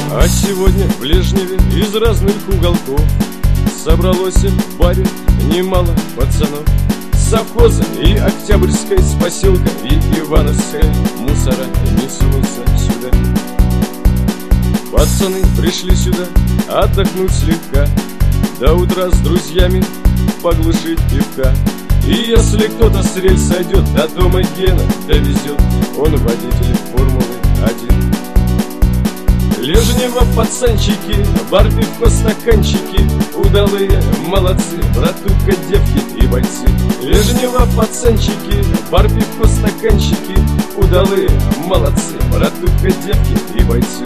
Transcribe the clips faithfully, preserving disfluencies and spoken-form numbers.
А сегодня в Лежневе из разных уголков собралось в баре немало пацанов. С совхоза и Октябрьской, с поселка и Ивановской мусора несутся сюда. Пацаны пришли сюда отдохнуть слегка, до утра с друзьями поглушить пивка. И если кто-то с рельс сойдет, до дома Гена довезет, он водитель Формулы один. Лежнево пацанчики, бар, пивко, стаканчики, удалые молодцы, братуха, девки и бойцы. Лежнево пацанчики, бар, пивко, стаканчики, удалые молодцы, братуха, девки и бойцы.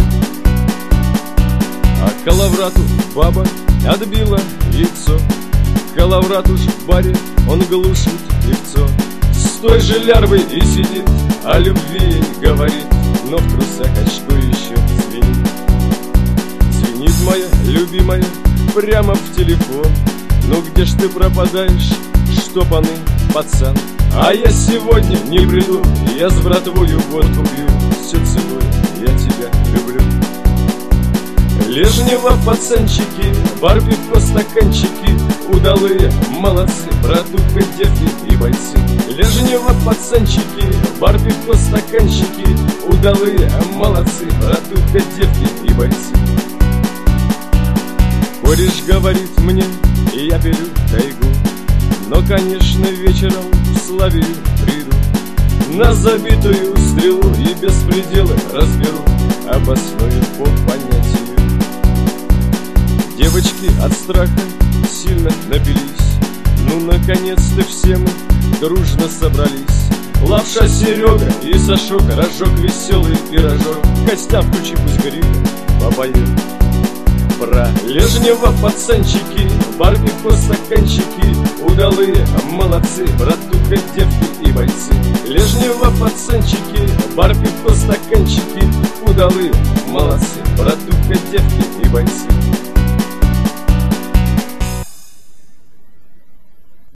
А Калаврату баба отбила яйцо, Калаврату ж в баре он глушит певцо. С той же лярвой и сидит, о любви ей говорит, но в трусах очко еще звенит. Звенит моя любимая прямо в телефон: ну где ж ты пропадаешь, штопанный пацан? А я сегодня не приду, я с братвою водку пью, все целую, я тебя люблю. Лежнево пацанчики, бар, пивко, стаканчики, удалые молодцы, братуха, девки и бойцы. Лежнево пацанчики, бар, пивко, стаканчики, удалые молодцы, братуха, девки и бойцы. Кореш говорит мне, и я беру тайгу, но, конечно, вечером в Славию приду. На забитую стрелу и без предела разберу, обосную по понятию. Девочки от страха сильно напились, ну, наконец-то все мы дружно собрались. Лапша Серега и Сашок разжег веселый пирожок, костям ключи пусть гриб попоет. Про Лежнево пацанчики, бар, пивко, стаканчики, удалые молодцы, братуха, девки и бойцы. Лежнево пацанчики, бар, пивко, стаканчики, удалые молодцы, братуха, девки